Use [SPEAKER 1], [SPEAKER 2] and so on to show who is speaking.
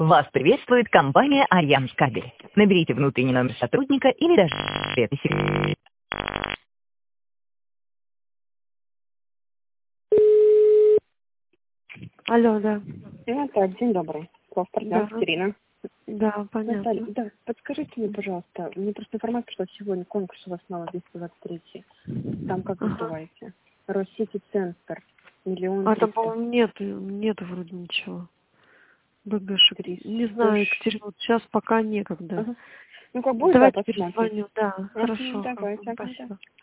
[SPEAKER 1] Вас приветствует компания Альянс Кабель. Наберите внутренний номер сотрудника или даже это секрет.
[SPEAKER 2] Алло, да.
[SPEAKER 3] Так, день добрый. Партнер
[SPEAKER 2] Да.
[SPEAKER 3] Ирина.
[SPEAKER 2] Да, понятно.
[SPEAKER 3] Наталья, да, подскажите мне, пожалуйста, мне просто информация пришла сегодня, конкурс у вас новый, 223. Там как называете? Россити Центр. Миллион
[SPEAKER 2] А там,
[SPEAKER 3] 300.
[SPEAKER 2] по-моему, нету вроде ничего. БГшек.
[SPEAKER 3] 300.
[SPEAKER 2] Не знаю, Екатерина, вот сейчас пока некогда.
[SPEAKER 3] Ага. Ну, как будет,
[SPEAKER 2] Давайте
[SPEAKER 3] да, посмотрим.
[SPEAKER 2] перезвоню. Да, хорошо.
[SPEAKER 3] Давайте,
[SPEAKER 2] Спасибо.